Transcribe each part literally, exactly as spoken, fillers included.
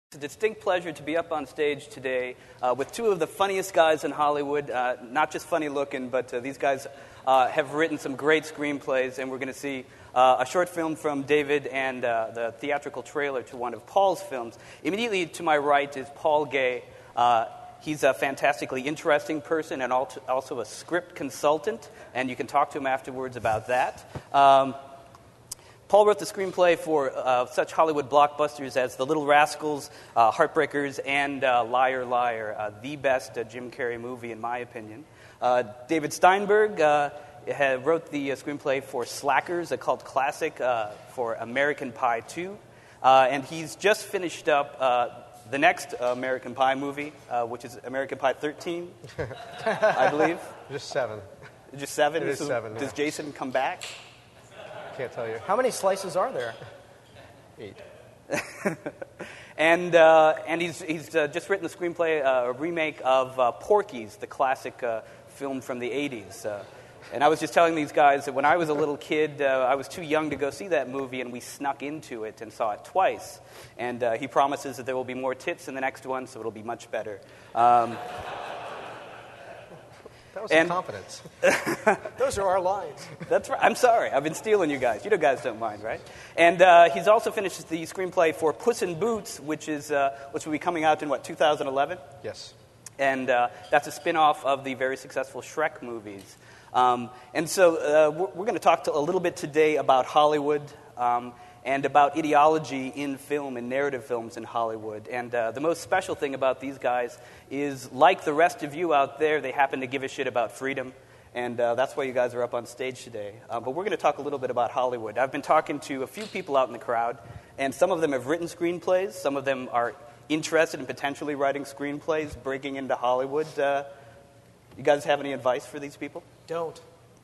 It's a distinct pleasure to be up on stage today uh, with two of the funniest guys in Hollywood. Uh, not just funny looking, but uh, these guys uh, have written some great screenplays, and we're going to see uh, a short film from David and uh, the theatrical trailer to one of Paul's films. Immediately to my right is Paul Gay. Uh, he's a fantastically interesting person and also a script consultant, and you can talk to him afterwards about that. Um, Paul wrote the screenplay for uh, such Hollywood blockbusters as The Little Rascals, uh, Heartbreakers, and uh, Liar, Liar, uh, the best uh, Jim Carrey movie, in my opinion. Uh, David Steinberg uh, had, wrote the uh, screenplay for Slackers, a cult classic uh, for American Pie two. Uh, and he's just finished up uh, the next uh, American Pie movie, uh, which is American Pie thirteen, I believe. Just seven. Just seven? It is so seven, yeah. Does Jason come back? Can't tell you. How many slices are there? Eight. and uh, and he's he's uh, just written a screenplay, uh, a remake of uh, Porky's, the classic uh, film from the eighties. Uh, and I was just telling these guys that when I was a little kid, uh, I was too young to go see that movie, and we snuck into it and saw it twice. And uh, he promises that there will be more tits in the next one, so it'll be much better. Um, That was and, some confidence. Those are our lines. That's right. I'm sorry. I've been stealing you guys. You know guys don't mind, right? And uh, he's also finished the screenplay for Puss in Boots, which is uh, which will be coming out in, what, two thousand eleven? Yes. And uh, that's a spin-off of the very successful Shrek movies. Um, and so uh, we're, we're going to talk to a little bit today about Hollywood um, and about ideology in film and narrative films in Hollywood. And uh, the most special thing about these guys is, like the rest of you out there, they happen to give a shit about freedom. And uh, that's why you guys are up on stage today. Uh, but we're going to talk a little bit about Hollywood. I've been talking to a few people out in the crowd, and some of them have written screenplays. Some of them are interested in potentially writing screenplays, breaking into Hollywood. Uh, you guys have any advice for these people? Don't.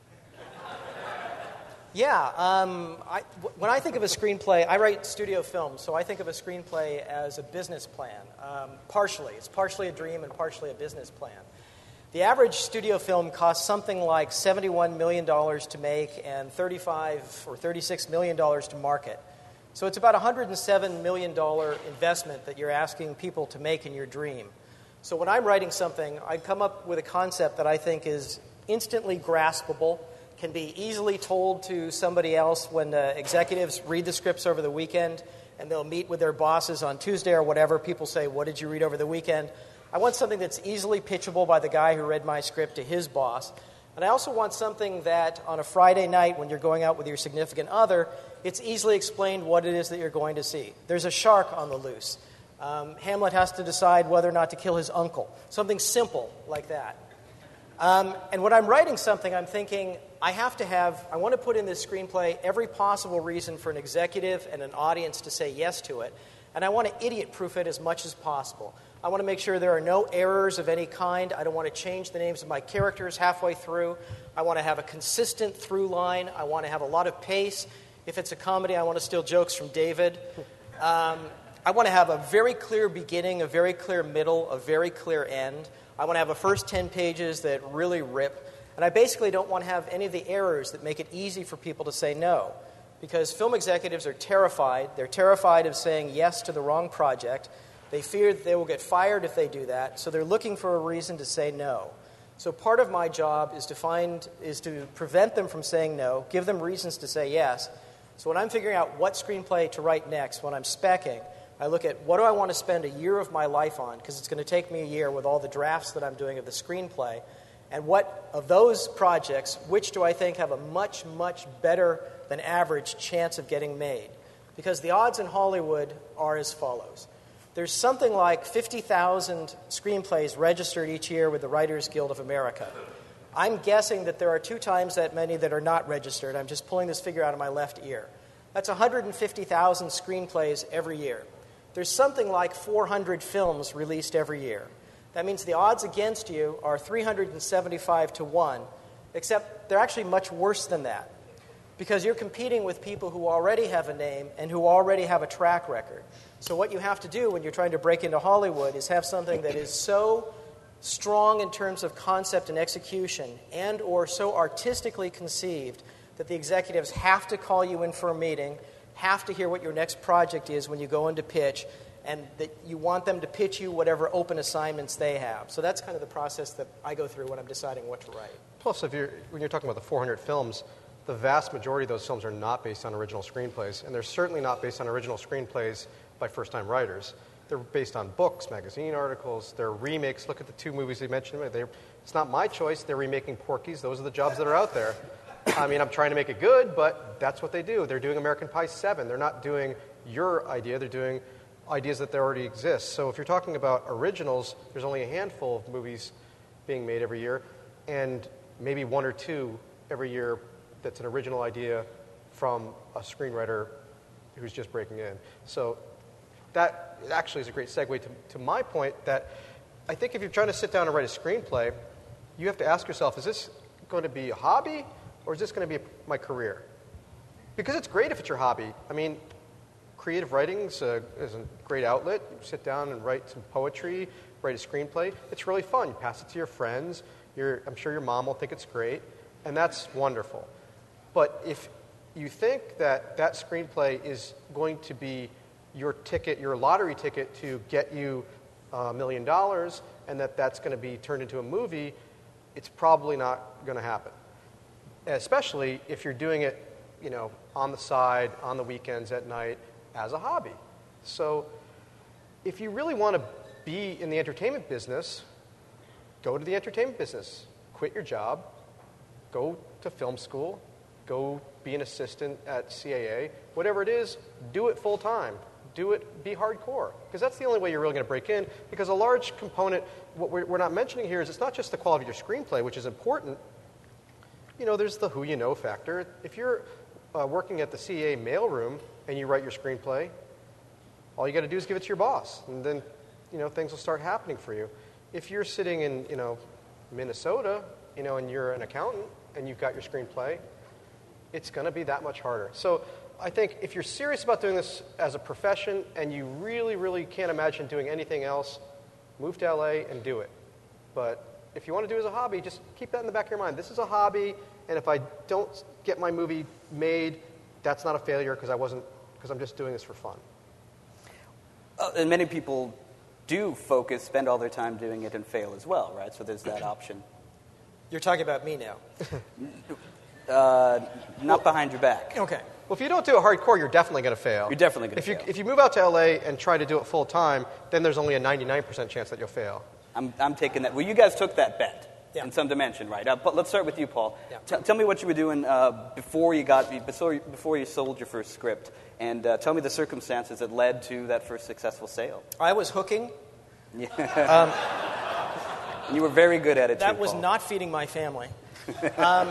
Yeah, um, I, w- when I think of a screenplay, I write studio films, so I think of a screenplay as a business plan, um, partially. It's partially a dream and partially a business plan. The average studio film costs something like seventy-one million dollars to make and thirty-five or thirty-six million dollars to market. So it's about a one hundred seven million dollars investment that you're asking people to make in your dream. So when I'm writing something, I come up with a concept that I think is instantly graspable, can be easily told to somebody else when uh, executives read the scripts over the weekend and they'll meet with their bosses on Tuesday or whatever. People say, what did you read over the weekend? I want something that's easily pitchable by the guy who read my script to his boss. And I also want something that on a Friday night when you're going out with your significant other, it's easily explained what it is that you're going to see. There's a shark on the loose. Um, Hamlet has to decide whether or not to kill his uncle. Something simple like that. Um, and when I'm writing something, I'm thinking, I have to have, I want to put in this screenplay every possible reason for an executive and an audience to say yes to it. And I want to idiot-proof it as much as possible. I want to make sure there are no errors of any kind. I don't want to change the names of my characters halfway through. I want to have a consistent through line. I want to have a lot of pace. If it's a comedy, I want to steal jokes from David. Um, I want to have a very clear beginning, a very clear middle, a very clear end. I want to have a first ten pages that really rip. And I basically don't want to have any of the errors that make it easy for people to say no. Because film executives are terrified. They're terrified of saying yes to the wrong project. They fear that they will get fired if they do that. So they're looking for a reason to say no. So part of my job is to find, is to prevent them from saying no, give them reasons to say yes. So when I'm figuring out what screenplay to write next, when I'm speccing, I look at what do I want to spend a year of my life on, because it's going to take me a year with all the drafts that I'm doing of the screenplay. And what of those projects, which do I think have a much, much better than average chance of getting made? Because the odds in Hollywood are as follows. There's something like fifty thousand screenplays registered each year with the Writers Guild of America. I'm guessing that there are two times that many that are not registered. I'm just pulling this figure out of my left ear. That's one hundred fifty thousand screenplays every year. There's something like four hundred films released every year. That means the odds against you are three hundred seventy-five to one, except they're actually much worse than that, because you're competing with people who already have a name and who already have a track record. So what you have to do when you're trying to break into Hollywood is have something that is so strong in terms of concept and execution and or so artistically conceived that the executives have to call you in for a meeting, have to hear what your next project is when you go into pitch, and that you want them to pitch you whatever open assignments they have. So that's kind of the process that I go through when I'm deciding what to write. Plus, if you're, when you're talking about the four hundred films, the vast majority of those films are not based on original screenplays, and they're certainly not based on original screenplays by first-time writers. They're based on books, magazine articles, they're remakes. Look at the two movies they mentioned. They're, it's not my choice. They're remaking Porky's. Those are the jobs that are out there. I mean, I'm trying to make it good, but that's what they do. They're doing American Pie seven. They're not doing your idea. They're doing ideas that there already exist. So if you're talking about originals, there's only a handful of movies being made every year, and maybe one or two every year that's an original idea from a screenwriter who's just breaking in. So that actually is a great segue to, to my point that I think if you're trying to sit down and write a screenplay, you have to ask yourself, is this going to be a hobby or is this going to be my career? Because it's great if it's your hobby. I mean, creative writing is a, is a great outlet. You sit down and write some poetry, write a screenplay. It's really fun. You pass it to your friends. Your, I'm sure your mom will think it's great, and that's wonderful. But if you think that that screenplay is going to be your ticket, your lottery ticket to get you a million dollars, and that that's going to be turned into a movie, it's probably not going to happen. Especially if you're doing it, you know, on the side, on the weekends, at night, as a hobby. So if you really want to be in the entertainment business, go to the entertainment business. Quit your job. Go to film school. Go be an assistant at C A A. Whatever it is, do it full time. Do it, be hardcore. Because that's the only way you're really going to break in. Because a large component, what we're, we're not mentioning here is it's not just the quality of your screenplay, which is important. You know, there's the who you know factor. If you're uh, working at the C A A mailroom and you write your screenplay, all you got to do is give it to your boss. And then, you know, things will start happening for you. If you're sitting in, you know, Minnesota, you know, and you're an accountant and you've got your screenplay, it's going to be that much harder. So I think if you're serious about doing this as a profession and you really, really can't imagine doing anything else, move to L A and do it. But if you want to do it as a hobby, just keep that in the back of your mind. This is a hobby, and if I don't get my movie made, that's not a failure because I wasn't, because I'm just doing this for fun. Uh, and many people do focus, spend all their time doing it, and fail as well, right? So there's that option. You're talking about me now. uh, not behind your back. Okay. Well, if you don't do it hardcore, you're definitely going to fail. You're definitely going to fail. fail. If you move out to L A and try to do it full time, then there's only a ninety-nine percent chance that you'll fail. I'm, I'm taking that. Well, you guys took that bet yeah. in some dimension, right? Uh, but let's start with you, Paul. Yeah. T- tell me what you were doing uh, before you got before you, before you sold your first script, and uh, tell me the circumstances that led to that first successful sale. I was hooking. Yeah. um, you were very good at it. That too, was Paul. not feeding my family. um,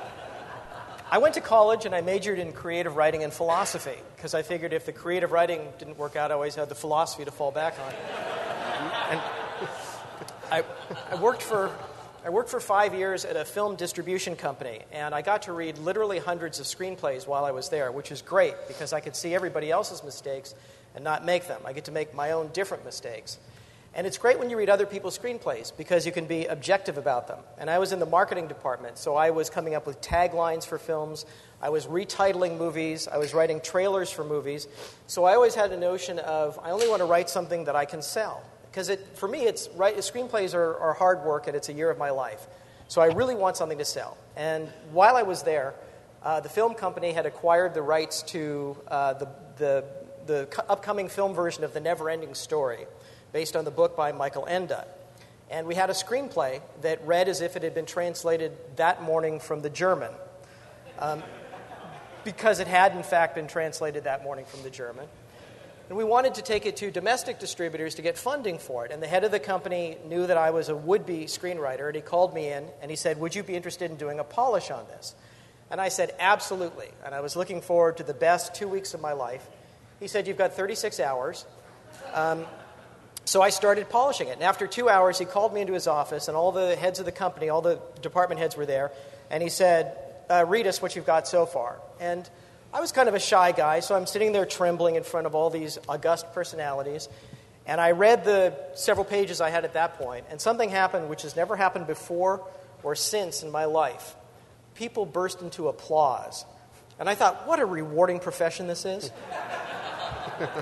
I went to college and I majored in creative writing and philosophy because I figured if the creative writing didn't work out, I always had the philosophy to fall back on. And I, I worked for I worked for five years at a film distribution company, and I got to read literally hundreds of screenplays while I was there, which is great because I could see everybody else's mistakes and not make them. I get to make my own different mistakes. And it's great when you read other people's screenplays because you can be objective about them. And I was in the marketing department, so I was coming up with taglines for films. I was retitling movies. I was writing trailers for movies. So I always had a notion of I only want to write something that I can sell. Because it, for me, it's right, screenplays are, are hard work, and it's a year of my life. So I really want something to sell. And while I was there, uh, the film company had acquired the rights to uh, the, the, the co- upcoming film version of The Never-Ending Story, based on the book by Michael Ende. And we had a screenplay that read as if it had been translated that morning from the German, um, because it had, in fact, been translated that morning from the German. And we wanted to take it to domestic distributors to get funding for it. And the head of the company knew that I was a would-be screenwriter, and he called me in, and he said, would you be interested in doing a polish on this? And I said, absolutely. And I was looking forward to the best two weeks of my life. He said, you've got thirty-six hours. Um, so I started polishing it. And after two hours, he called me into his office, and all the heads of the company, all the department heads were there, and he said, uh, read us what you've got so far. And I was kind of a shy guy, so I'm sitting there trembling in front of all these august personalities. And I read the several pages I had at that point, and something happened which has never happened before or since in my life. People burst into applause. And I thought, what a rewarding profession this is.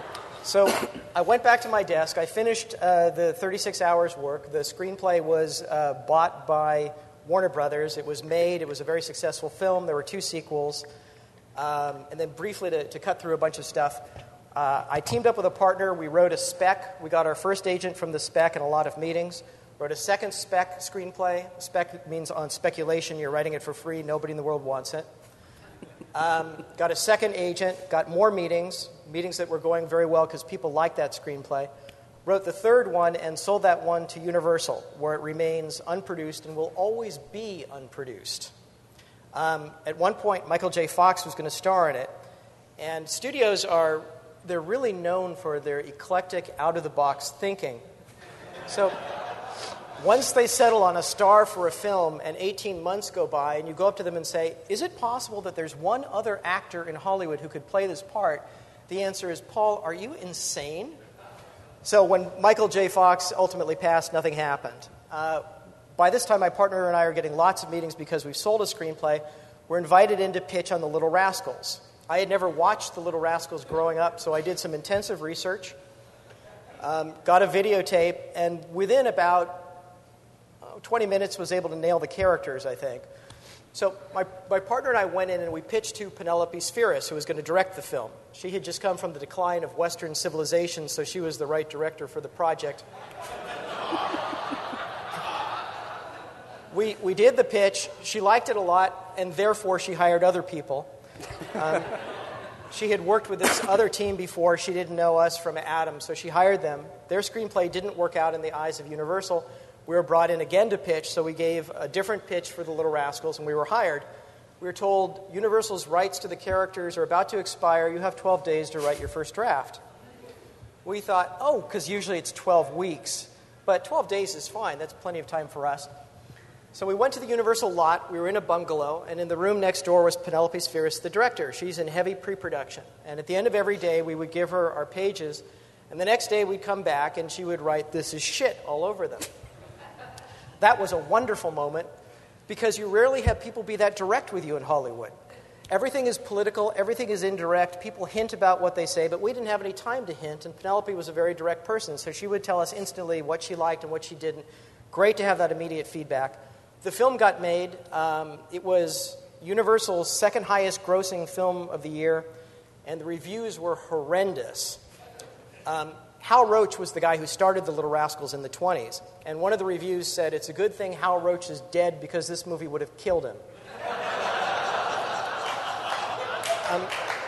So I went back to my desk. I finished uh, the thirty-six hours work. The screenplay was uh, bought by Warner Brothers. It was made. It was a very successful film. There were two sequels. Um, and then briefly to, to cut through a bunch of stuff, uh, I teamed up with a partner. We wrote a spec. We got our first agent from the spec in a lot of meetings. Wrote a second spec screenplay. Spec means on speculation. You're writing it for free. Nobody in the world wants it. Um, got a second agent. Got more meetings. Meetings that were going very well because people liked that screenplay. Wrote the third one and sold that one to Universal, where it remains unproduced and will always be unproduced. Um, at one point, Michael J. Fox was going to star in it. And studios are, they're really known for their eclectic, out-of-the-box thinking. So once they settle on a star for a film and eighteen months go by and you go up to them and say, is it possible that there's one other actor in Hollywood who could play this part? The answer is, Paul, are you insane? So when Michael J. Fox ultimately passed, nothing happened. Uh, by this time, my partner and I are getting lots of meetings because we've sold a screenplay. We're invited in to pitch on The Little Rascals. I had never watched The Little Rascals growing up, so I did some intensive research, um, got a videotape, and within about twenty minutes was able to nail the characters, I think. So my, my partner and I went in and we pitched to Penelope Spheris, who was going to direct the film. She had just come from the decline of Western civilization, so she was the right director for the project. we, we did the pitch. She liked it a lot, and therefore she hired other people. Um, she had worked with this other team before. She didn't know us from Adam, so she hired them. Their screenplay didn't work out in the eyes of Universal. We were brought in again to pitch, so we gave a different pitch for The Little Rascals, and we were hired. We were told Universal's rights to the characters are about to expire. You have twelve days to write your first draft. We thought, oh, because usually it's twelve weeks. But twelve days is fine. That's plenty of time for us. So we went to the Universal lot. We were in a bungalow, and in the room next door was Penelope Spheris, the director. She's in heavy pre-production. And at the end of every day, we would give her our pages, and the next day we'd come back, and she would write, "This is shit," all over them. That was a wonderful moment because you rarely have people be that direct with you in Hollywood. Everything is political. Everything is indirect. People hint about what they say, but we didn't have any time to hint, and Penelope was a very direct person, so she would tell us instantly what she liked and what she didn't. Great to have that immediate feedback. The film got made. Um, it was Universal's second highest grossing film of the year, and the reviews were horrendous. Um, Hal Roach was the guy who started The Little Rascals in the twenties, and one of the reviews said, it's a good thing Hal Roach is dead because this movie would have killed him. um,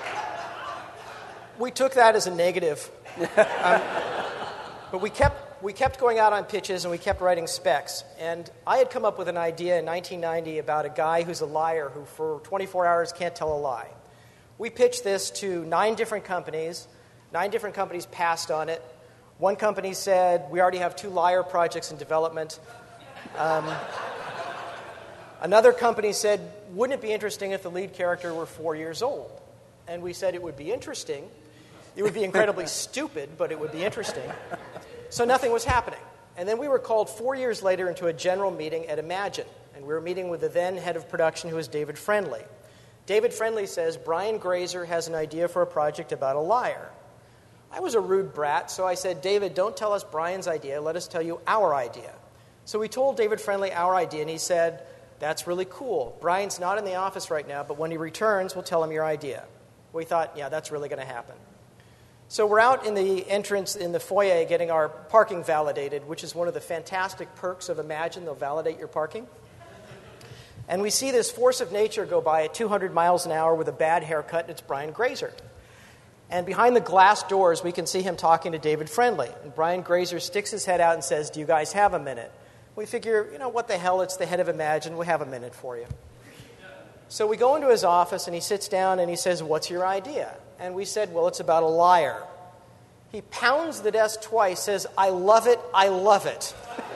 we took that as a negative, um, but we kept, we kept going out on pitches and we kept writing specs, and I had come up with an idea in nineteen ninety about a guy who's a liar who for twenty-four hours can't tell a lie. We pitched this to nine different companies. Nine different companies passed on it. One company said, we already have two liar projects in development. Um, another company said, wouldn't it be interesting if the lead character were four years old? And we said it would be interesting. It would be incredibly stupid, but it would be interesting. So nothing was happening. And then we were called four years later into a general meeting at Imagine. And we were meeting with the then head of production, who was David Friendly. David Friendly says, Brian Grazer has an idea for a project about a liar. I was a rude brat, so I said, David, don't tell us Brian's idea. Let us tell you our idea. So we told David Friendly our idea, and he said, that's really cool. Brian's not in the office right now, but when he returns, we'll tell him your idea. We thought, yeah, that's really going to happen. So we're out in the entrance in the foyer getting our parking validated, which is one of the fantastic perks of Imagine. They'll validate your parking. And we see this force of nature go by at two hundred miles an hour with a bad haircut, and it's Brian Grazer. And behind the glass doors, we can see him talking to David Friendly. And Brian Grazer sticks his head out and says, do you guys have a minute? We figure, you know, what the hell, it's the head of Imagine. We'll have a minute for you. So we go into his office, and he sits down, and he says, what's your idea? And we said, well, it's about a liar. He pounds the desk twice, says, I love it, I love it.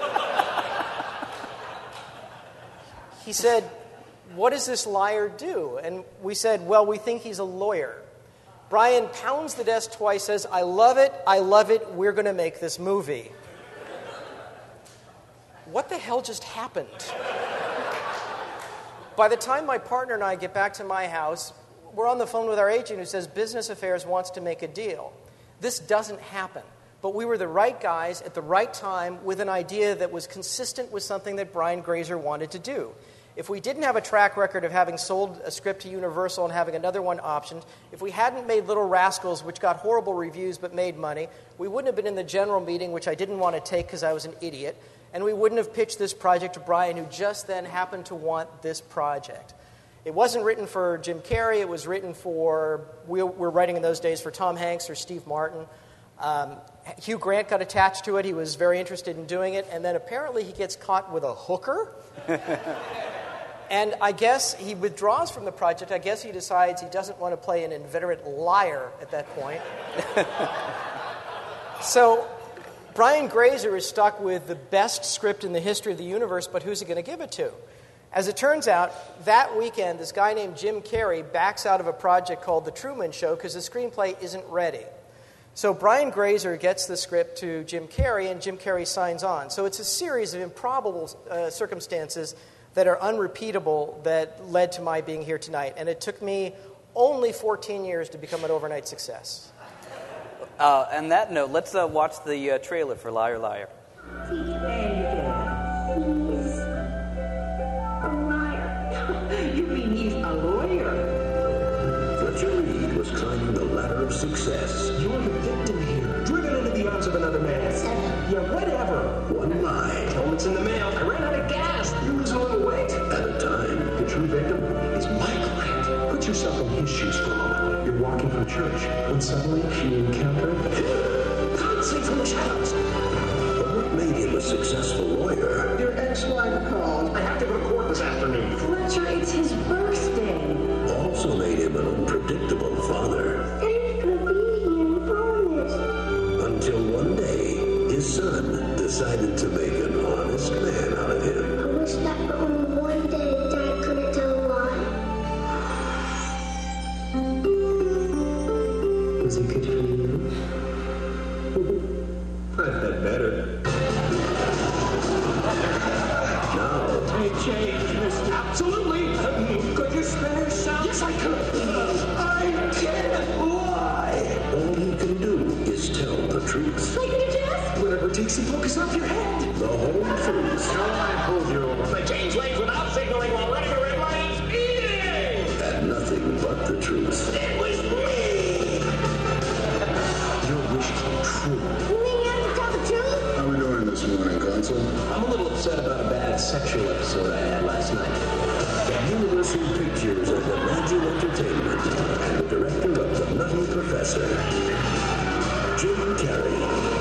He said, what does this liar do? And we said, well, we think he's a lawyer. Brian pounds the desk twice, says, I love it, I love it, we're going to make this movie. What the hell just happened? By the time my partner and I get back to my house, we're on the phone with our agent who says Business Affairs wants to make a deal. This doesn't happen. But we were the right guys at the right time with an idea that was consistent with something that Brian Grazer wanted to do. If we didn't have a track record of having sold a script to Universal and having another one optioned, if we hadn't made Little Rascals, which got horrible reviews but made money, we wouldn't have been in the general meeting, which I didn't want to take because I was an idiot, and we wouldn't have pitched this project to Brian, who just then happened to want this project. It wasn't written for Jim Carrey. It was written for, we were writing in those days for Tom Hanks or Steve Martin. Um, Hugh Grant got attached to it. He was very interested in doing it. And then apparently he gets caught with a hooker. And I guess he withdraws from the project. I guess he decides he doesn't want to play an inveterate liar at that point. So Brian Grazer is stuck with the best script in the history of the universe, but who's he going to give it to? As it turns out, that weekend, this guy named Jim Carrey backs out of a project called The Truman Show because the screenplay isn't ready. So Brian Grazer gets the script to Jim Carrey, and Jim Carrey signs on. So it's a series of improbable uh, circumstances that are unrepeatable that led to my being here tonight. And it took me only fourteen years to become an overnight success. Uh, on that note, let's uh, watch the uh, trailer for Liar Liar. He's a liar. You mean he's a lawyer? Fletcher Reed was climbing the ladder of success. You're the victim here, driven into the arms of another man. Yeah, whatever. One lie. Helmet's in the mail. I ran out of gas. You lose all the weight. At a time. The true victim is my client. Put yourself in his shoes for a moment. You're walking from church when suddenly you encounter... God save from the shadows. But what made him a successful lawyer? Your ex-wife called. I have to go to court this afternoon. Fletcher, it's his birthday. Also made him an unpredictable father. Daddy's gonna be here, I promise. Until one day, his son decided to make an honest man out of him. I wish that for only one day Dad couldn't tell a lie. Was he good for you? I've had better. Now, I changed, mister. Absolutely. Could you spare some? Yes, I could. I can't lie. all he can do is tell the truth. Like you just? Whatever takes the focus off your head. The whole truth. I pulled you over. I changed lanes without signaling while running a red light. Eating! And nothing but the truth. It was me! Your wish came true. You mean you have to tell the truth? How we doing this morning, Consul? I'm a little upset about a bad sexual episode I had last night. Universal Pictures and Imagine Entertainment, and the director of The Nutty Professor, Jim Carrey.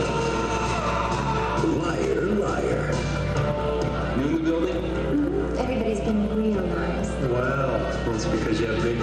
Liar, liar. You in the building? Everybody's been real nice. Well, it's because you have big...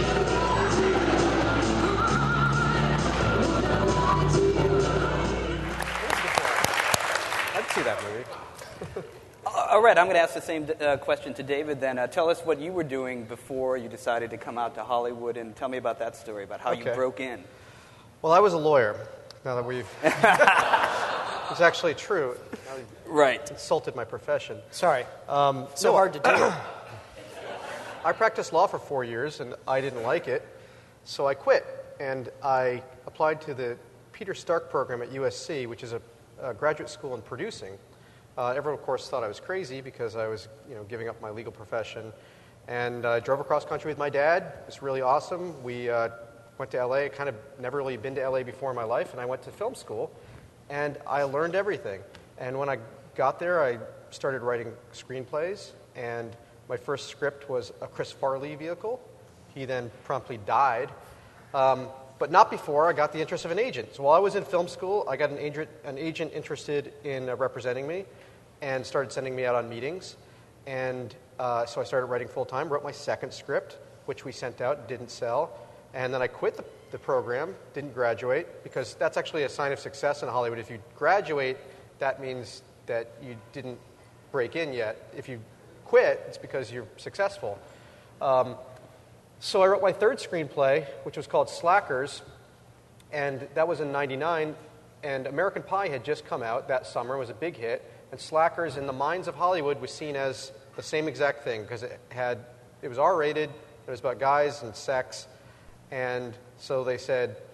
I'd see that movie. All right, I'm going to ask the same uh, question to David then. Uh, tell us what you were doing before you decided to come out to Hollywood, and tell me about that story, about how Okay. you broke in. Well, I was a lawyer. Now that we've... It's actually true. Now you've Right. insulted my profession. Sorry. Um, So no, hard to do. I practiced law for four years, and I didn't like it, so I quit. And I applied to the Peter Stark program at U S C, which is a, a graduate school in producing. Uh, everyone, of course, thought I was crazy because I was, you know, giving up my legal profession. And I drove across country with my dad. It was really awesome. We uh, went to L A. Kind of never really been to L A before in my life, and I went to film school, and I learned everything. And when I got there, I started writing screenplays, and my first script was a Chris Farley vehicle. He then promptly died. Um, but not before I got the interest of an agent. So while I was in film school, I got an agent, an agent interested in uh, representing me and started sending me out on meetings. And uh, so I started writing full-time, wrote my second script, which we sent out, didn't sell. And then I quit the, the program, didn't graduate, because that's actually a sign of success in Hollywood. If you graduate, that means that you didn't break in yet. If you quit, it's because you're successful. Um, so I wrote my third screenplay, which was called Slackers, and that was in ninety-nine, and American Pie had just come out that summer. It was a big hit, and Slackers, in the minds of Hollywood, was seen as the same exact thing, because it had, it was R-rated, it was about guys and sex, and so they said,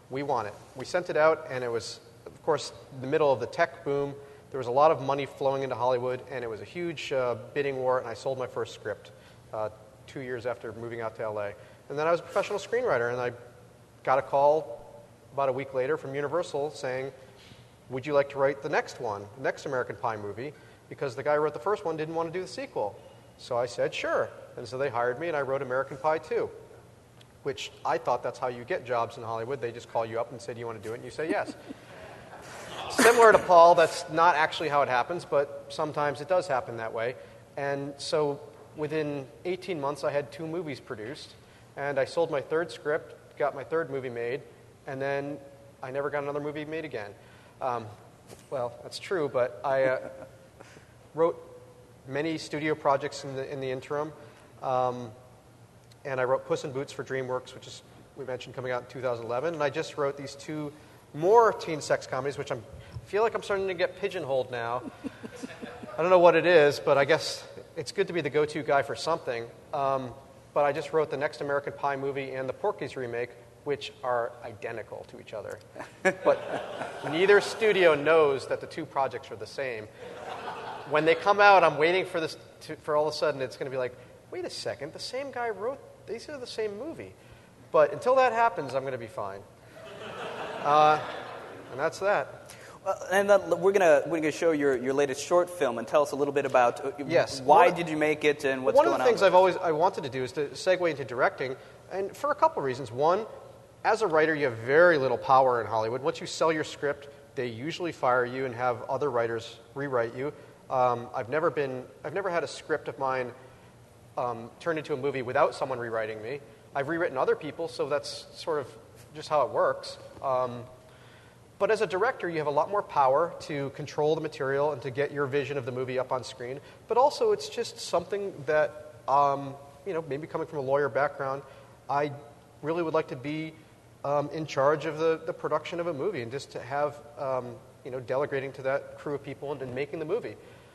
we want it. We sent it out, and it was, of course, the middle of the tech boom. There was a lot of money flowing into Hollywood, and it was a huge uh, bidding war, and I sold my first script uh, two years after moving out to L A. And then I was a professional screenwriter, and I got a call about a week later from Universal saying, would you like to write the next one, the next American Pie movie? Because the guy who wrote the first one didn't want to do the sequel. So I said, sure. And so they hired me, and I wrote American Pie two, which I thought that's how you get jobs in Hollywood. They just call you up and say, do you want to do it? And you say yes. Similar to Paul, that's not actually how it happens, but sometimes it does happen that way. And so within eighteen months, I had two movies produced, and I sold my third script, got my third movie made, and then I never got another movie made again. Um, well, that's true, but I uh, wrote many studio projects in the in the interim, um, and I wrote Puss in Boots for DreamWorks, which is, we mentioned, coming out in two thousand eleven, and I just wrote these two more teen sex comedies, which I'm, I feel like I'm starting to get pigeonholed now. I don't know what it is, but I guess it's good to be the go-to guy for something. Um, but I just wrote the next American Pie movie and the Porky's remake, which are identical to each other. But neither studio knows that the two projects are the same. When they come out, I'm waiting for this to, for all of a sudden it's going to be like, wait a second, the same guy wrote, these are the same movie. But until that happens, I'm going to be fine. Uh, and that's that. Well, and then we're gonna we're gonna show your, your latest short film and tell us a little bit about uh, yes. why One, did you make it and what's going on. One of the things I've always I wanted to do is to segue into directing, and for a couple of reasons. One, as a writer, you have very little power in Hollywood. Once you sell your script, they usually fire you and have other writers rewrite you. Um, I've never been I've never had a script of mine um, turned into a movie without someone rewriting me. I've rewritten other people, so that's sort of just how it works. Um, But as a director, you have a lot more power to control the material and to get your vision of the movie up on screen. But also, it's just something that, um, you know, maybe coming from a lawyer background, I really would like to be um, in charge of the, the production of a movie and just to have, um, you know, delegating to that crew of people and, and making the movie.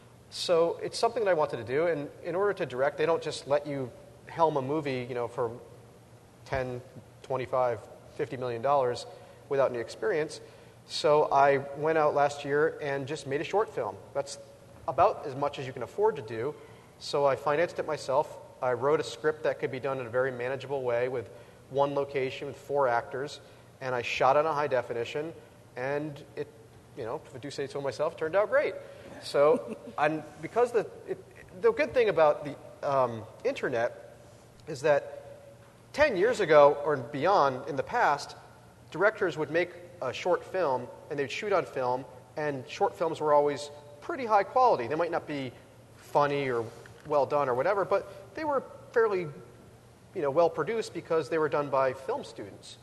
So it's something that I wanted to do. And in order to direct, they don't just let you helm a movie, you know, for ten, twenty-five, fifty million dollars without any experience. So I went out last year and just made a short film. That's about as much as you can afford to do. So I financed it myself. I wrote a script that could be done in a very manageable way with one location with four actors, and I shot it on high definition, and it, you know, if I do say so myself, turned out great. So I'm, because the, it, the good thing about the um, internet is that ten years ago or beyond in the past, directors would make a short film, and they'd shoot on film, and short films were always pretty high quality. They might not be funny or well done or whatever, but they were fairly, you know, well produced because they were done by film students.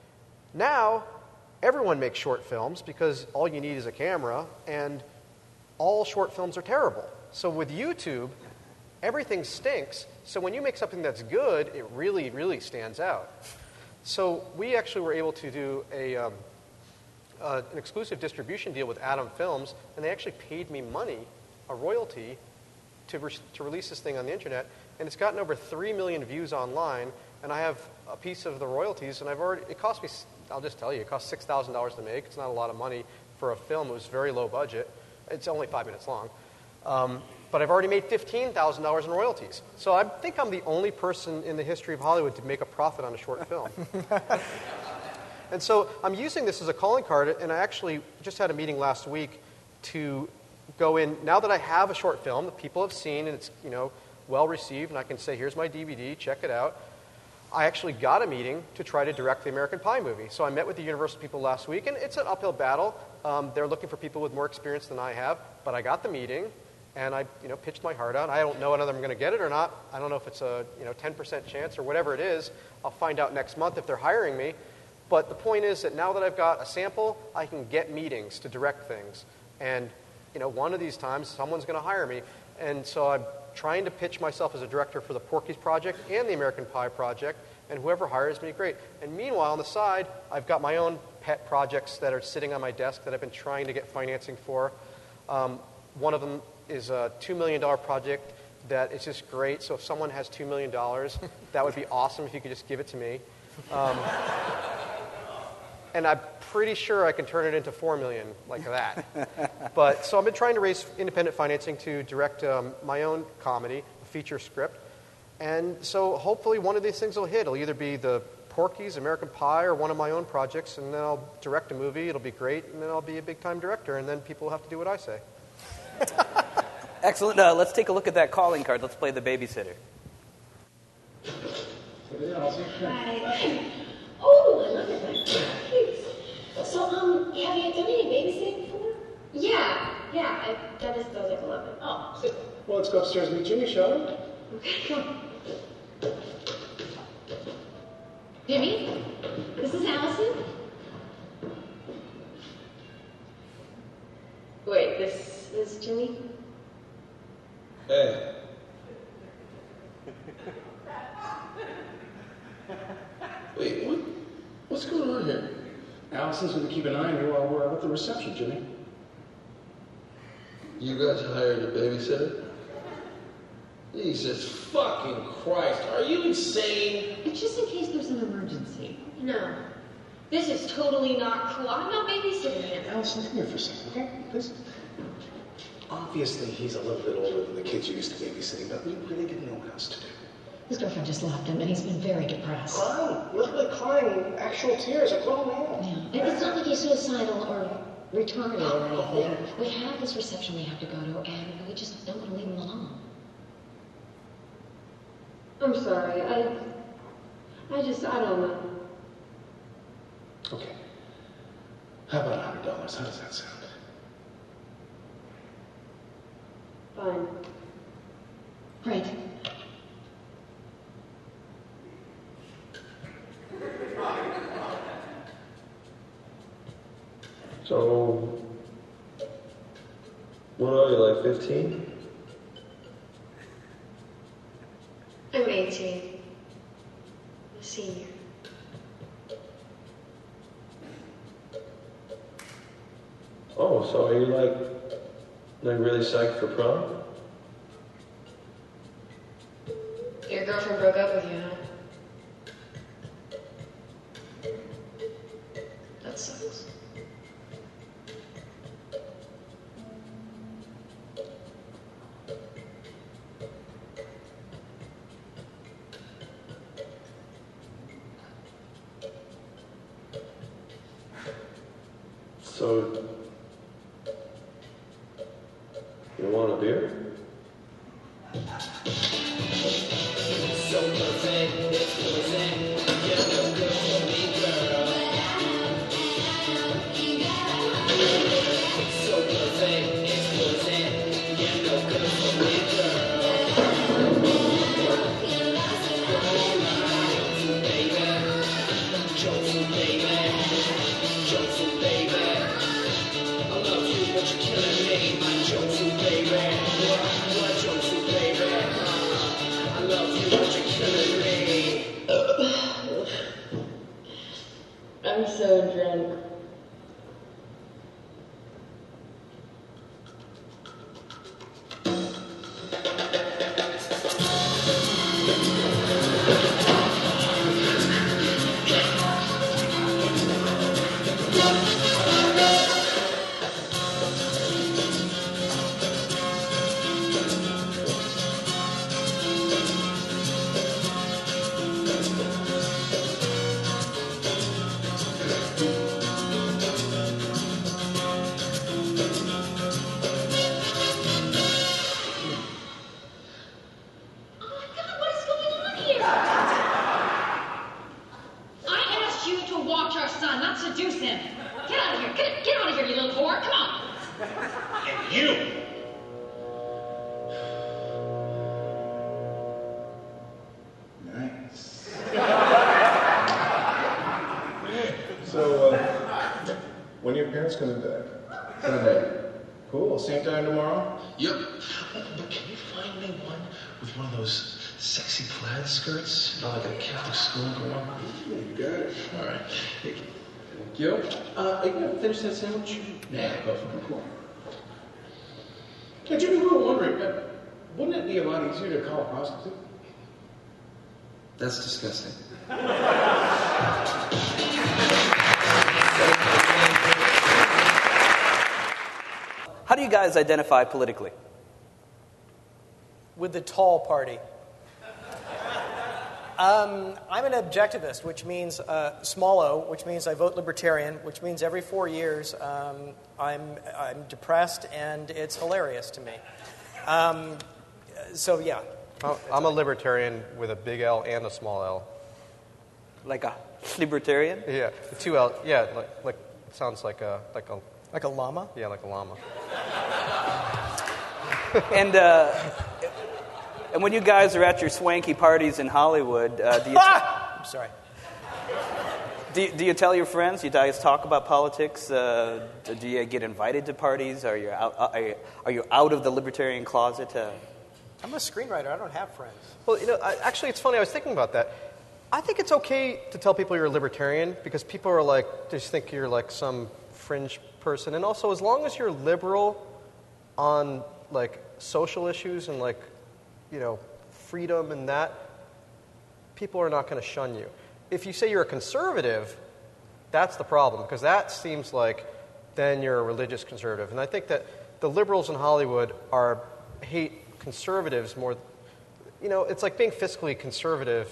Now, everyone makes short films because all you need is a camera, and all short films are terrible. So with YouTube, everything stinks, so when you make something that's good, it really, really stands out. So we actually were able to do a um, uh, an exclusive distribution deal with Atom Films, and they actually paid me money, a royalty, to re- to release this thing on the internet. And it's gotten over three million views online, and I have a piece of the royalties. And I've already it cost me, I'll just tell you, it cost six thousand dollars to make. It's not a lot of money for a film. It was very low budget. It's only five minutes long. Um, But I've already made fifteen thousand dollars in royalties. So I think I'm the only person in the history of Hollywood to make a profit on a short film. And so I'm using this as a calling card, and I actually just had a meeting last week to go in. Now that I have a short film that people have seen and it's, you know, well received, and I can say, here's my D V D, check it out. I actually got a meeting to try to direct the American Pie movie. So I met with the Universal people last week, and it's an uphill battle. Um, they're looking for people with more experience than I have, but I got the meeting. And I, you know, pitched my heart out. I don't know whether I'm going to get it or not. I don't know if it's a, you know, ten percent chance or whatever it is. I'll find out next month if they're hiring me. But the point is that now that I've got a sample, I can get meetings to direct things. And, you know, one of these times, someone's going to hire me. And so I'm trying to pitch myself as a director for the Porky's Project and the American Pie Project. And whoever hires me, great. And meanwhile, on the side, I've got my own pet projects that are sitting on my desk that I've been trying to get financing for. Um, one of them is a two million dollars project that is just great. So if someone has two million dollars, that would be awesome if you could just give it to me. Um, and I'm pretty sure I can turn it into four million like that. But so I've been trying to raise independent financing to direct um, my own comedy, a feature script. And so hopefully one of these things will hit. It'll either be the Porky's, American Pie, or one of my own projects, and then I'll direct a movie. It'll be great, and then I'll be a big-time director, and then people will have to do what I say. Excellent. Uh, let's take a look at that calling card. Let's play the babysitter. Hi. Oh, I love it. Thanks. So, um, have you done any babysitting before? Yeah, yeah. I've done this since I was like eleven. Oh, super. Well, let's go upstairs and meet Jimmy, shall we? Okay, come on. Jimmy, this is Allison. Wait, this is Jimmy? Hey. Wait, what? What's going on here? Allison's going to keep an eye on you while we're out at the reception, Jimmy. You guys hired a babysitter? Jesus fucking Christ, are you insane? It's just in case there's an emergency. No. This is totally not cool. I'm not babysitting him. Allison, come here for a second, okay? Please. Obviously, he's a little bit older than the kids you used to babysitting, but we really didn't know what else to do. His girlfriend just left him, and he's been very depressed. Crying? You look like crying, actual tears, a grown man. Yeah. And it's not like he's suicidal or retarded or anything. We have this reception we have to go to, and we just don't want to leave him alone. I'm sorry. I... I just... I don't know. Okay. How about a hundred dollars? How does that sound? Fine. Great. So, what are you, like fifteen? I'm eighteen. A senior. Oh, so are you like, like really psyched for prom? Your girlfriend broke up with you, huh? That sucks. So, you want a beer? So perfect, it's perfect. You're no good for me, girl. So perfect, it's perfect. You're no good for me, girl. Johnson, baby. Johnson, baby. I love you, but you're killing me. My Johnson, baby. What, what Johnson, baby? I love you, but you're killing me. I'm so drunk. So, uh, when are your parents coming back? Sunday. Cool. Same time tomorrow? Yep. But can you find me one with one of those sexy plaid skirts? You know, like a Catholic school girl? Yeah, you got it. All right. Hey, Thank you. Uh, are you going to finish that sandwich? yeah, go for it. Cool. Hey, Jimmy, we were wondering, uh, wouldn't it be a lot easier to call a prostitute? That's disgusting. do you guys identify politically? With the tall party. Um, I'm an objectivist, which means uh, small o, which means I vote libertarian, which means every four years um, I'm I'm depressed and it's hilarious to me. Um, so yeah, I'm a libertarian with a big L and a small L. Like a libertarian? Yeah, the two L. Yeah, like like it sounds like a like a like a llama. Yeah, like a llama. and. Uh, And when you guys are at your swanky parties in Hollywood, uh, do you? T- I'm sorry. Do you, do you tell your friends? You guys talk about politics? Uh, do you get invited to parties? Are you out? Are you, are you out of the libertarian closet? Uh, I'm a screenwriter. I don't have friends. Well, you know, I, actually, it's funny. I was thinking about that. I think it's okay to tell people you're a libertarian because people are like just think you're like some fringe person, and also as long as you're liberal on like social issues and like. You know, freedom and that, people are not going to shun you. If you say you're a conservative, that's the problem, because that seems like then you're a religious conservative. And I think that the liberals in Hollywood are hate conservatives more. You know, it's like being fiscally conservative.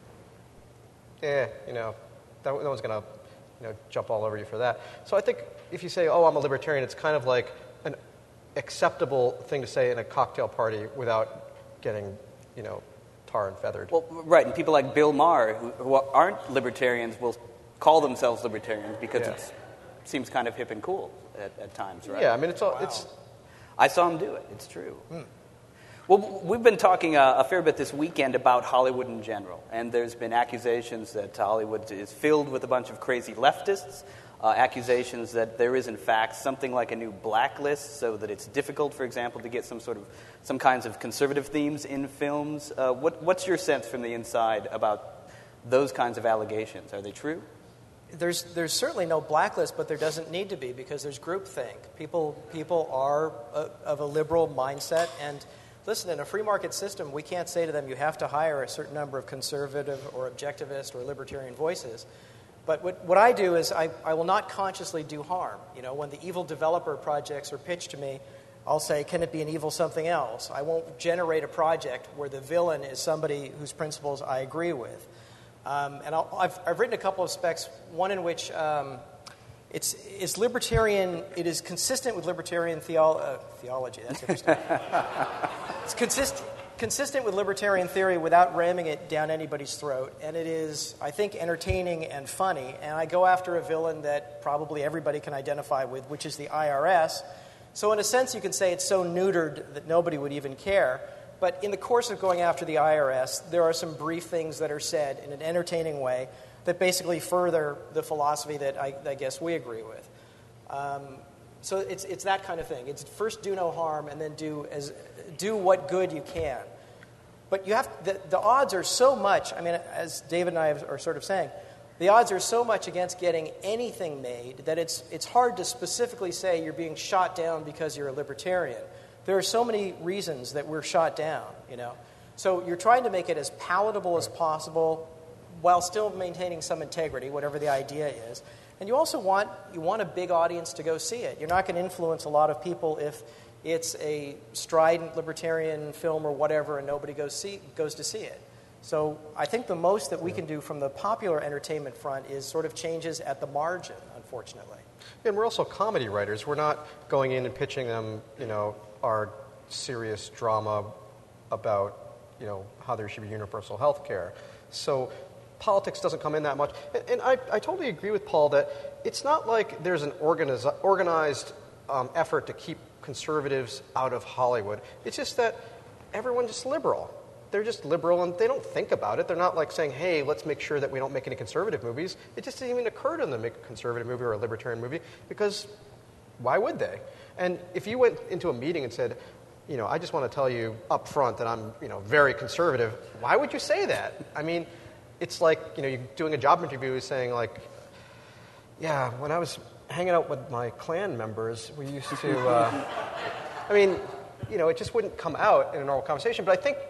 Eh, you know, that, no one's going to, you know, jump all over you for that. So I think if you say, oh, I'm a libertarian, it's kind of like an acceptable thing to say in a cocktail party without getting, you know, tar and feathered. Well, right, and people like Bill Maher, who, who aren't libertarians, will call themselves libertarians because yeah. it seems kind of hip and cool at, at times, right? Yeah, I mean, it's all, wow. it's. I saw him do it. It's true. Hmm. Well, we've been talking a, a fair bit this weekend about Hollywood in general, and there's been accusations that Hollywood is filled with a bunch of crazy leftists. Uh, accusations that there is, in fact, something like a new blacklist, so that it's difficult, for example, to get some sort of some kinds of conservative themes in films. Uh, what, what's your sense from the inside about those kinds of allegations? Are they true? There's there's certainly no blacklist, but there doesn't need to be because there's groupthink. People people are a, of a liberal mindset, and listen, in a free market system, we can't say to them you have to hire a certain number of conservative or objectivist or libertarian voices. But what, what I do is I, I will not consciously do harm. You know, when the evil developer projects are pitched to me, I'll say, can it be an evil something else? I won't generate a project where the villain is somebody whose principles I agree with. Um, and I'll, I've, I've written a couple of specs, one in which um, it's, it's libertarian, it is consistent with libertarian theolo- uh, theology. That's interesting. It's consistent. Consistent with libertarian theory without ramming it down anybody's throat. And it is, I think, entertaining and funny. And I go after a villain that probably everybody can identify with, which is the I R S. So in a sense, you could say it's so neutered that nobody would even care. But in the course of going after the I R S, there are some brief things that are said in an entertaining way that basically further the philosophy that I, I guess we agree with. Um, so it's it's that kind of thing. It's first do no harm and then do as do what good you can. But you have the, the odds are so much, I mean, as David and I are sort of saying, the odds are so much against getting anything made that it's it's hard to specifically say you're being shot down because you're a libertarian. There are so many reasons that we're shot down, you know. So you're trying to make it as palatable as possible while still maintaining some integrity, whatever the idea is. And you also want you want a big audience to go see it. You're not going to influence a lot of people if it's a strident libertarian film or whatever and nobody goes see goes to see it. So I think the most that we can do from the popular entertainment front is sort of changes at the margin, unfortunately. And we're also comedy writers. We're not going in and pitching them, you know, our serious drama about, you know, how there should be universal health care. So politics doesn't come in that much. And, and I, I totally agree with Paul that it's not like there's an organiz- organized um, effort to keep conservatives out of Hollywood. It's just that everyone's just liberal. They're just liberal and they don't think about it. They're not like saying, hey, let's make sure that we don't make any conservative movies. It just didn't even occur to them to make a conservative movie or a libertarian movie because why would they? And if you went into a meeting and said, you know, I just want to tell you up front that I'm, you know, very conservative, why would you say that? I mean, it's like, you know, you're doing a job interview saying like, yeah, when I was hanging out with my Klan members, we used to, uh, I mean, you know, it just wouldn't come out in a normal conversation. But I think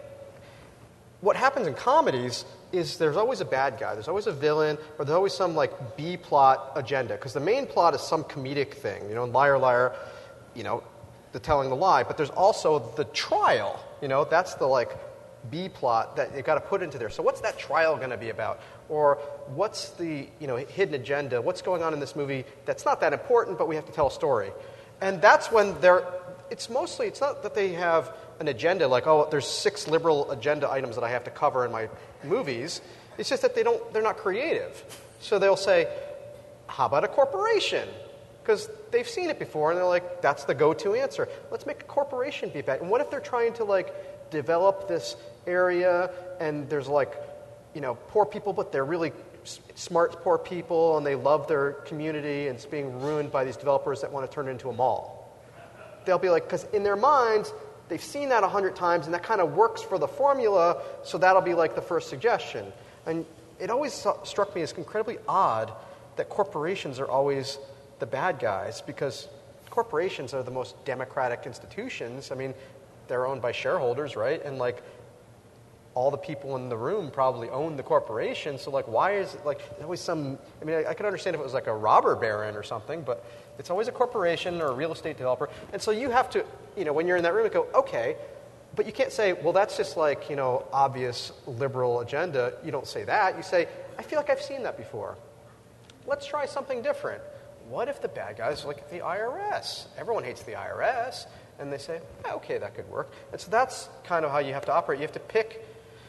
what happens in comedies is there's always a bad guy. There's always a villain, or there's always some, like, B-plot agenda. Because the main plot is some comedic thing. You know, in Liar, Liar, you know, the telling the lie, but there's also the trial. You know, that's the like B plot that you got to put into there. So what's that trial going to be about? Or what's the, you know, hidden agenda? What's going on in this movie that's not that important, but we have to tell a story? And that's when they're, it's mostly, it's not that they have an agenda like, oh, there's six liberal agenda items that I have to cover in my movies. It's just that they don't, they're not creative. So they'll say, how about a corporation? Because they've seen it before, and they're like, that's the go-to answer. Let's make a corporation be bad. And what if they're trying to, like, develop this area, and there's, like, you know, poor people, but they're really smart poor people, and they love their community, and it's being ruined by these developers that want to turn it into a mall. They'll be like, because in their minds, they've seen that a hundred times, and that kind of works for the formula, so that'll be, like, the first suggestion. And it always struck me as incredibly odd that corporations are always the bad guys, because corporations are the most democratic institutions. I mean, they're owned by shareholders, right? And like all the people in the room probably own the corporation. So like, why is it like there's always some? I mean, I, I could understand if it was like a robber baron or something, but it's always a corporation or a real estate developer. And so you have to, you know, when you're in that room, you go, okay, but you can't say, well, that's just like, you know, obvious liberal agenda. You don't say that. You say, I feel like I've seen that before. Let's try something different. What if the bad guys are like the I R S? Everyone hates the I R S. And they say, eh, okay, that could work. And so that's kind of how you have to operate. You have to pick,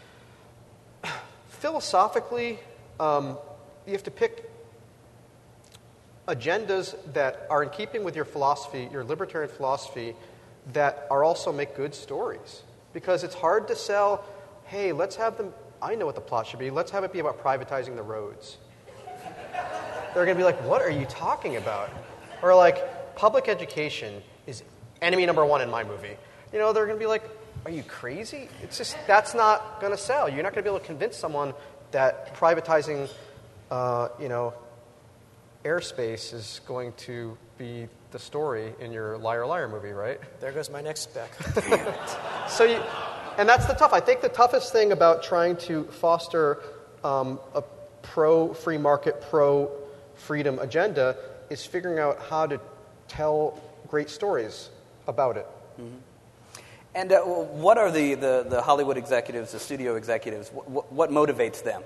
philosophically, um, you have to pick agendas that are in keeping with your philosophy, your libertarian philosophy, that are also make good stories. Because it's hard to sell, hey, let's have them, I know what the plot should be, let's have it be about privatizing the roads. They're going to be like, what are you talking about? Or like, public education is enemy number one in my movie. You know, they're going to be like, are you crazy? It's just, that's not going to sell. You're not going to be able to convince someone that privatizing, uh, you know, airspace is going to be the story in your Liar Liar movie, right? There goes my next spec. So you, and that's the tough. I think the toughest thing about trying to foster um, a pro-free market, pro-freedom agenda is figuring out how to tell great stories about it. Mm-hmm. And uh, what are the, the, the Hollywood executives, the studio executives, what, what motivates them?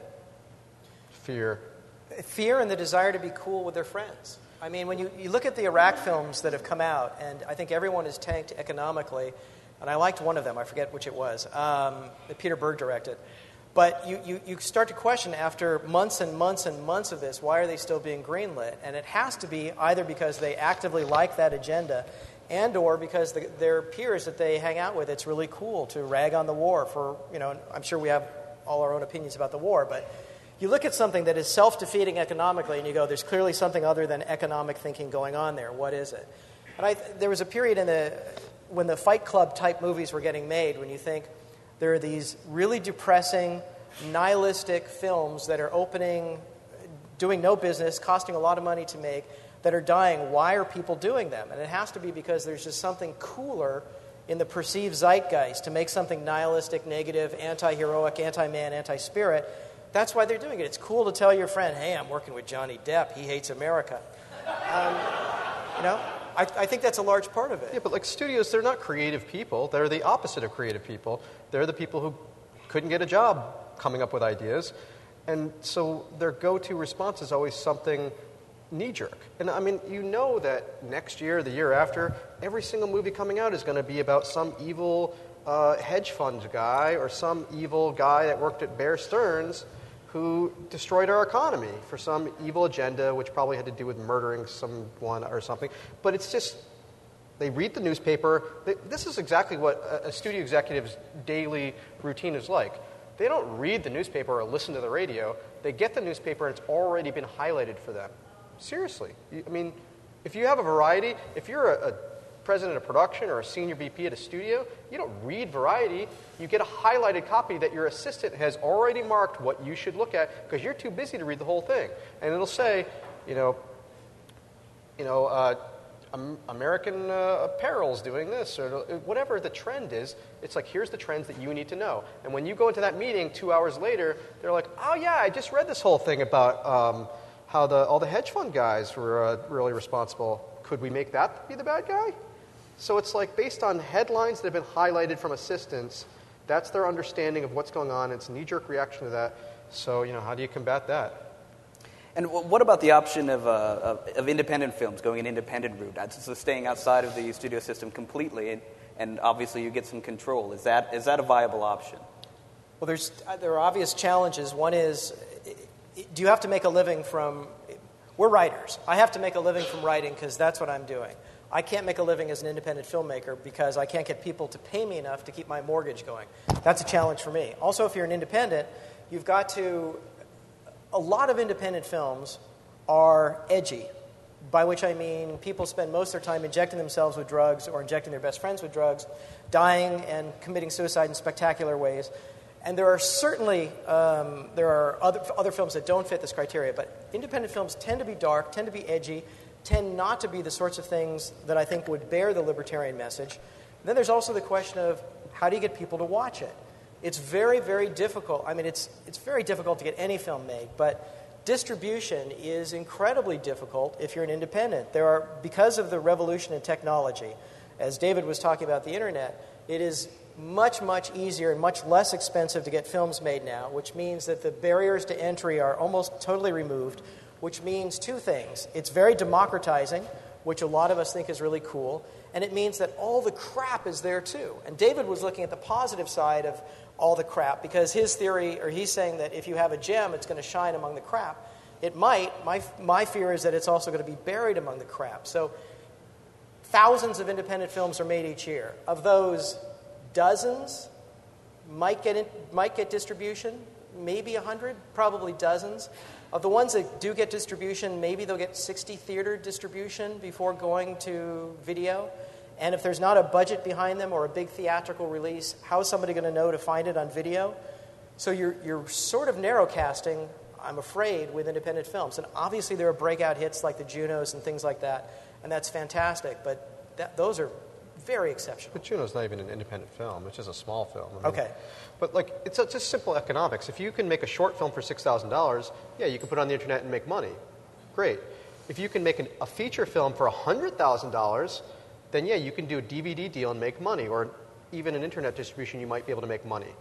Fear. Fear and the desire to be cool with their friends. I mean, when you, you look at the Iraq films that have come out, and I think everyone is tanked economically, and I liked one of them, I forget which it was, um, that Peter Berg directed. But you, you, you start to question after months and months and months of this, why are they still being greenlit? And it has to be either because they actively like that agenda and or because the, their peers that they hang out with, it's really cool to rag on the war for, you know, I'm sure we have all our own opinions about the war, but you look at something that is self-defeating economically and you go, there's clearly something other than economic thinking going on there. What is it? And I, there was a period in the when the Fight Club type movies were getting made when you think there are these really depressing, nihilistic films that are opening, doing no business, costing a lot of money to make, that are dying. Why are people doing them? And it has to be because there's just something cooler in the perceived zeitgeist to make something nihilistic, negative, anti-heroic, anti-man, anti-spirit. That's why they're doing it. It's cool to tell your friend, hey, I'm working with Johnny Depp. He hates America. Um, you know, I, I think that's a large part of it. Yeah, but like studios, they're not creative people. They're the opposite of creative people. They're the people who couldn't get a job coming up with ideas. And so their go-to response is always something knee-jerk. And I mean, you know that next year, the year after, every single movie coming out is going to be about some evil uh, hedge fund guy or some evil guy that worked at Bear Stearns who destroyed our economy for some evil agenda, which probably had to do with murdering someone or something. But it's just, they read the newspaper. They, this is exactly what a, a studio executive's daily routine is like. They don't read the newspaper or listen to the radio. They get the newspaper and it's already been highlighted for them. Seriously. I mean, if you have a variety, if you're a, a president of production or a senior V P at a studio, you don't read Variety. You get a highlighted copy that your assistant has already marked what you should look at because you're too busy to read the whole thing. And it'll say, you know, you know, uh, um, American uh, Apparel's doing this or whatever the trend is. It's like, here's the trends that you need to know. And when you go into that meeting two hours later, they're like, oh yeah, I just read this whole thing about um, how the all the hedge fund guys were uh, really responsible. Could we make that be the bad guy? So it's like based on headlines that have been highlighted from assistants, that's their understanding of what's going on. It's a knee-jerk reaction to that. So, you know, how do you combat that? And what about the option of, uh, of, of independent films, going an independent route, so staying outside of the studio system completely, and, and obviously you get some control? Is that is that a viable option? Well, there's there are obvious challenges. One is, do you have to make a living from? We're writers. I have to make a living from writing because that's what I'm doing. I can't make a living as an independent filmmaker because I can't get people to pay me enough to keep my mortgage going. That's a challenge for me. Also, if you're an independent, you've got to. A lot of independent films are edgy, by which I mean people spend most of their time injecting themselves with drugs or injecting their best friends with drugs, dying and committing suicide in spectacular ways. And there are certainly um, there are other, other films that don't fit this criteria, but independent films tend to be dark, tend to be edgy, tend not to be the sorts of things that I think would bear the libertarian message. And then there's also the question of how do you get people to watch it? It's very, very difficult. I mean, it's it's very difficult to get any film made, but distribution is incredibly difficult if you're an independent. There are, because of the revolution in technology, as David was talking about the internet, it is much, much easier and much less expensive to get films made now, which means that the barriers to entry are almost totally removed, which means two things. It's very democratizing, which a lot of us think is really cool, and it means that all the crap is there too. And David was looking at the positive side of all the crap, because his theory, or he's saying that if you have a gem, it's going to shine among the crap. It might. My, my fear is that it's also going to be buried among the crap. So thousands of independent films are made each year. Of those, dozens might get in, might get distribution, maybe a hundred, probably dozens. Of the ones that do get distribution, maybe they'll get sixty theater distribution before going to video. And if there's not a budget behind them or a big theatrical release, how is somebody going to know to find it on video? So you're you're sort of narrowcasting, I'm afraid, with independent films. And obviously there are breakout hits like the Junos and things like that, and that's fantastic. But that, those are very exceptional. But Juno's not even an independent film. It's just a small film. I mean, okay. But, like, it's a, just simple economics. If you can make a short film for six thousand dollars, yeah, you can put it on the internet and make money. Great. If you can make an, a feature film for one hundred thousand dollars, then, yeah, you can do a D V D deal and make money. Or even an internet distribution, you might be able to make money.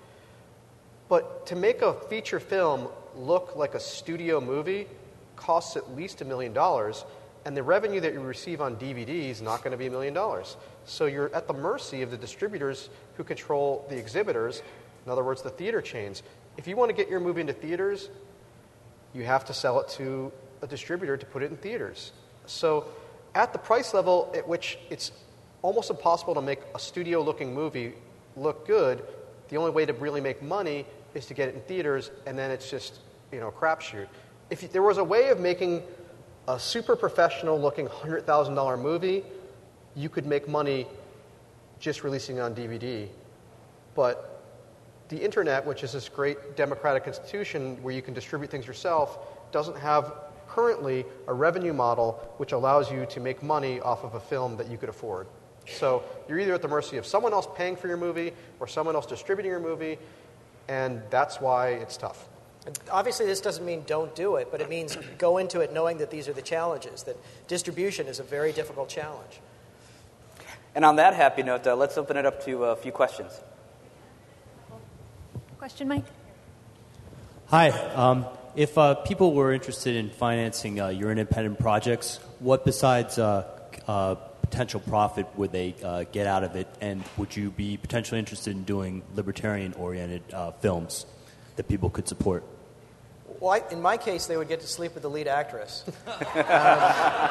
But to make a feature film look like a studio movie costs at least a million dollars, and the revenue that you receive on D V D is not going to be a million dollars. So you're at the mercy of the distributors who control the exhibitors, in other words, the theater chains. If you want to get your movie into theaters, you have to sell it to a distributor to put it in theaters. So at the price level at which it's almost impossible to make a studio-looking movie look good, the only way to really make money is to get it in theaters, and then it's just, you know, a crapshoot. If there was a way of making a super professional-looking one hundred thousand dollars movie, you could make money just releasing it on D V D. But the internet, which is this great democratic institution where you can distribute things yourself, doesn't have currently a revenue model which allows you to make money off of a film that you could afford. So you're either at the mercy of someone else paying for your movie or someone else distributing your movie, and that's why it's tough. Obviously, this doesn't mean don't do it, but it means go into it knowing that these are the challenges, that distribution is a very difficult challenge. And on that happy note, uh, let's open it up to a few questions. Question, Mike? Hi. Um, if uh, people were interested in financing uh, your independent projects, what besides uh, uh, potential profit would they uh, get out of it? And would you be potentially interested in doing libertarian-oriented uh, films that people could support? Well, I, in my case, they would get to sleep with the lead actress. um,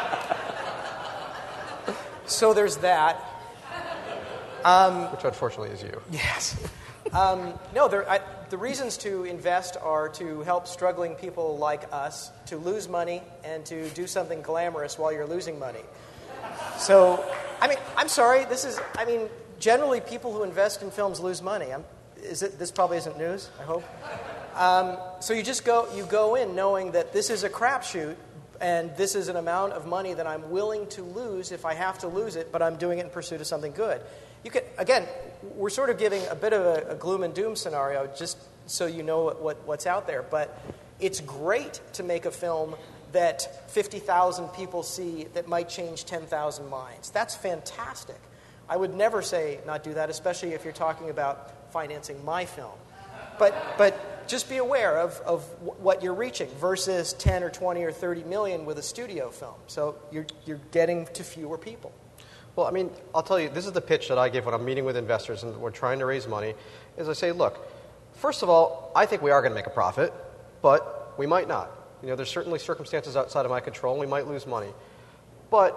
so there's that. Um, Which unfortunately is you. Yes. Um, no, there, I, the reasons to invest are to help struggling people like us to lose money and to do something glamorous while you're losing money. So, I mean, I'm sorry. This is, I mean, generally people who invest in films lose money. I'm, is it? This probably isn't news, I hope. Um, so you just go, you go in knowing that this is a crapshoot, and this is an amount of money that I'm willing to lose if I have to lose it, but I'm doing it in pursuit of something good. You can, again, we're sort of giving a bit of a, a gloom and doom scenario just so you know what, what, what's out there. But it's great to make a film that fifty thousand people see that might change ten thousand minds. That's fantastic. I would never say not do that, especially if you're talking about financing my film. But but just be aware of, of what you're reaching versus ten or twenty or thirty million with a studio film. So you're you're getting to fewer people. Well, I mean, I'll tell you, this is the pitch that I give when I'm meeting with investors and we're trying to raise money, is I say, look, first of all, I think we are going to make a profit, but we might not. You know, there's certainly circumstances outside of my control, and we might lose money. But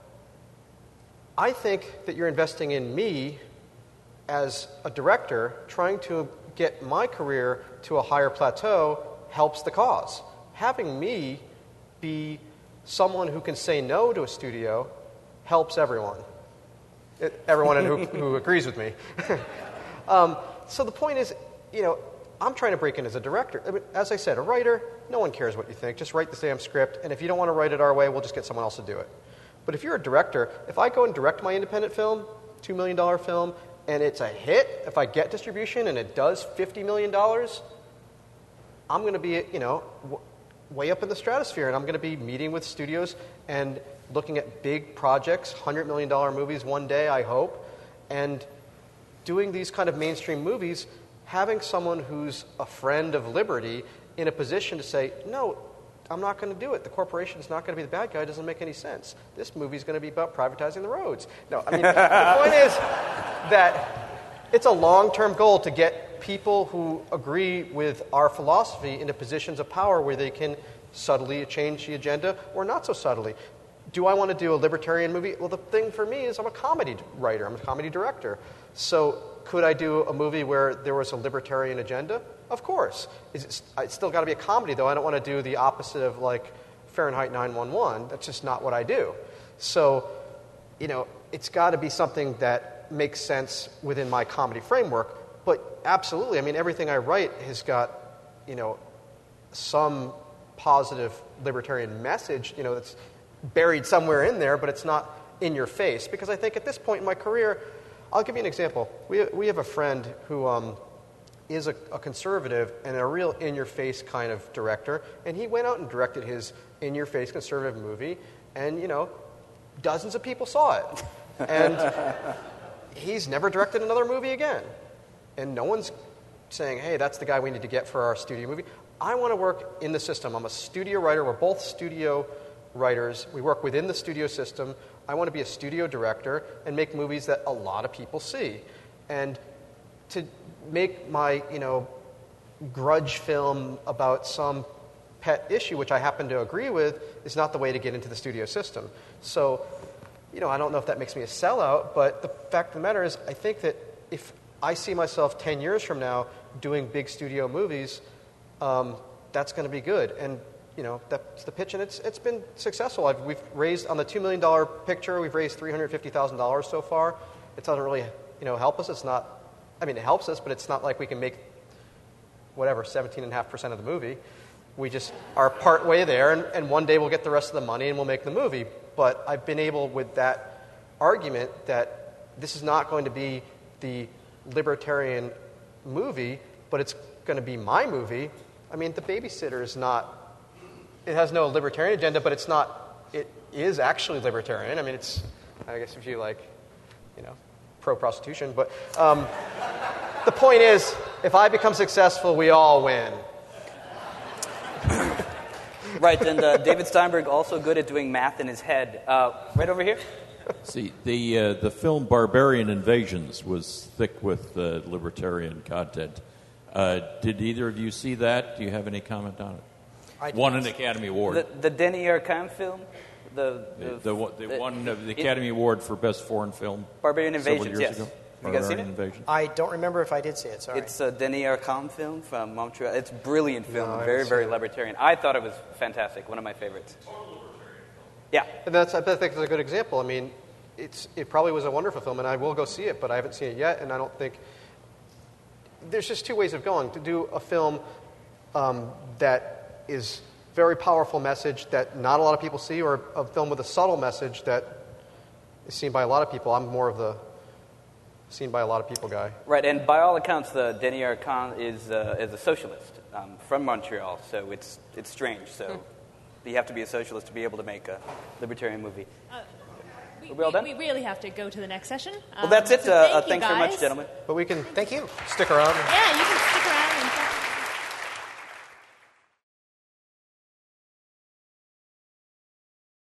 I think that you're investing in me as a director, trying to get my career to a higher plateau helps the cause. Having me be someone who can say no to a studio helps everyone. It, everyone who, who agrees with me. um, so the point is, you know, I'm trying to break in as a director. I mean, as I said, a writer, no one cares what you think. Just write the damn script, and if you don't want to write it our way, we'll just get someone else to do it. But if you're a director, if I go and direct my independent film, two million dollars film, and it's a hit, if I get distribution and it does fifty million dollars, I'm going to be, you know, w- way up in the stratosphere, and I'm going to be meeting with studios and looking at big projects, one hundred million dollars movies one day, I hope, and doing these kind of mainstream movies, having someone who's a friend of liberty in a position to say, no, I'm not going to do it. The corporation's not going to be the bad guy. It doesn't make any sense. This movie's going to be about privatizing the roads. No, I mean, the point is that it's a long-term goal to get people who agree with our philosophy into positions of power where they can subtly change the agenda or not so subtly. Do I want to do a libertarian movie? Well, the thing for me is I'm a comedy writer. I'm a comedy director. So could I do a movie where there was a libertarian agenda? Of course. Is it, it's still got to be a comedy, though. I don't want to do the opposite of, like, Fahrenheit nine one one. That's just not what I do. So, you know, it's got to be something that makes sense within my comedy framework. But absolutely, I mean, everything I write has got, you know, some positive libertarian message, you know, that's buried somewhere in there, but it's not in your face. Because I think at this point in my career, I'll give you an example. We we have a friend who um, is a, a conservative and a real in-your-face kind of director, and he went out and directed his in-your-face conservative movie, and, you know, dozens of people saw it. And he's never directed another movie again. And no one's saying, hey, that's the guy we need to get for our studio movie. I want to work in the system. I'm a studio writer. We're both studio writers. We work within the studio system. I want to be a studio director and make movies that a lot of people see. And to make my, you know, grudge film about some pet issue, which I happen to agree with, is not the way to get into the studio system. So, you know, I don't know if that makes me a sellout, but the fact of the matter is I think that if I see myself ten years from now doing big studio movies, um, that's going to be good. And you know, that's the pitch, and it's it's been successful. I've, we've raised, on the two million dollars picture, we've raised three hundred fifty thousand dollars so far. It doesn't really, you know, help us. It's not, I mean, it helps us, but it's not like we can make, whatever, seventeen point five percent of the movie. We just are part way there, and, and one day we'll get the rest of the money and we'll make the movie. But I've been able, with that argument, that this is not going to be the libertarian movie, but it's going to be my movie. I mean, The Babysitter is not, it has no libertarian agenda, but it's not, it is actually libertarian. I mean, it's, I guess if you like, you know, pro-prostitution. But um, the point is, if I become successful, we all win. Right, and uh, David Steinberg also good at doing math in his head. Uh, right over here. See, the uh, the film Barbarian Invasions was thick with uh, libertarian content. Uh, did either of you see that? Do you have any comment on it? I won an Academy Award. The, the Denis Arcand film? The the, the, the, the, the won the Academy it, Award for Best Foreign Film. Barbarian Invasions, yes. Ago. You guys seen it? Invasions. I don't remember if I did see it, sorry. It's a Denis Arcand film from Montreal. It's a brilliant film, No, very, very libertarian. I thought it was fantastic, one of my favorites. Yeah. And that's, I think it's a good example. I mean, it's it probably was a wonderful film, and I will go see it, but I haven't seen it yet, and I don't think... There's just two ways of going. To do a film um, that is very powerful message that not a lot of people see, or a film with a subtle message that is seen by a lot of people. I'm more of the seen by a lot of people guy. Right, and by all accounts, the Denis Arcand is uh, is a socialist um, from Montreal, so it's it's strange. So you have to be a socialist to be able to make a libertarian movie. Uh, Are we all done? We really have to go to the next session. Well, that's Um, it. so Uh, thank uh, you thanks very much, guys. gentlemen. But we can, thank you, stick around. Yeah, you can stick around and